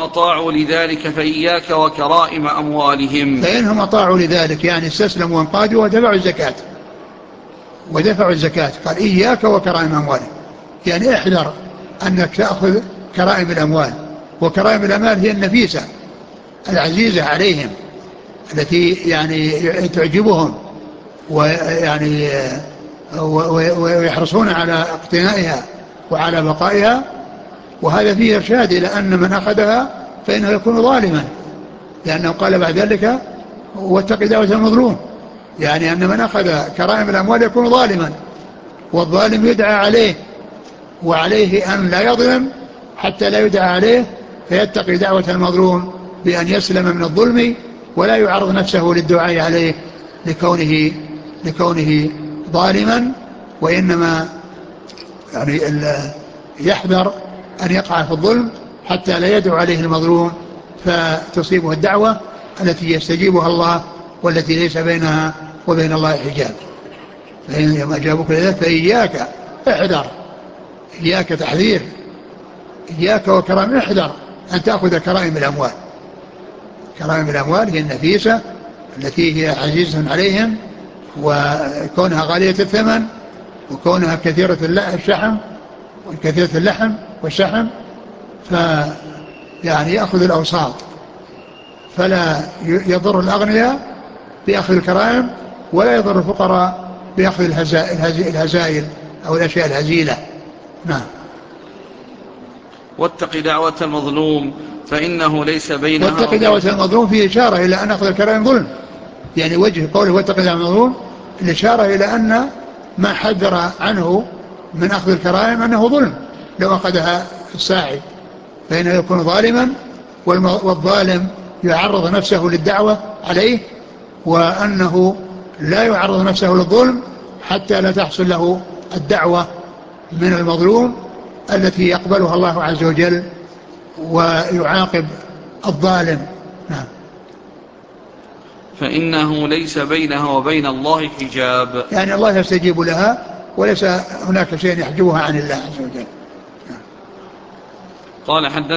أطاعوا لذلك فإياك وكرائم أموالهم. فإنهم أطاعوا لذلك يعني استسلموا وانقادوا ودفعوا الزكاة قال إياك وكرائم أموالهم، يعني احذر أنك تأخذ كرائم الأموال. وكرائم الأموال هي النفيسة العزيزة عليهم التي يعني تعجبهم ويعني ويحرصون على اقتنائها وعلى بقائها. وهذا فيه إرشاد إلى أن من أخذها فإنه يكون ظالما، لأنه قال بعد ذلك واتق دعوة المظلوم، يعني أن من أخذ كرائم الأموال يكون ظالما، والظالم يدعى عليه، وعليه أن لا يظلم حتى لا يدعى عليه، فيتقي دعوة المظلوم بأن يسلم من الظلم ولا يعرض نفسه للدعاء عليه لكونه ظالما، وإنما يعني يحذر أن يقع في الظلم حتى لا يدعو عليه المظلوم فتصيبه الدعوة التي يستجيبها الله والتي ليس بينها وبين الله حجاب. فإن أجابك لذلك فإياك احذر، إياك تحذير، إياك وكرائم، احذر أن تأخذ كرائم الأموال. كرائم الأموال هي النفيسة التي هي عزيزة عليهم، وكونها غالية الثمن، وكونها كثيرة الشحم وكثيرة اللحم والشحم، فيعني يأخذ الأوساط، فلا يضر الأغنياء بأخذ الكرائم ولا يضر الفقراء بأخذ الهزائل أو الأشياء الهزيلة. نعم. واتق دعوة المظلوم فإنه ليس بينها واتق دعوة المظلوم فيه إشارة إلى أن أخذ الكرائم ظلم، يعني وجه قوله واتق دعوة المظلوم الإشارة إلى أن ما حذر عنه من أخذ الكرائم أنه ظلم، لو أخذها الساعي فإنه يكون ظالما، والظالم يعرض نفسه للدعوة عليه، وأنه لا يعرض نفسه للظلم حتى لا تحصل له الدعوة من المظلوم التي يقبلها الله عز وجل ويعاقب الظالم. نعم. فإنه ليس بينها وبين الله حجاب، يعني الله يستجيب لها وليس هناك شيء يحجبها عن الله عز وجل. قال حدثنا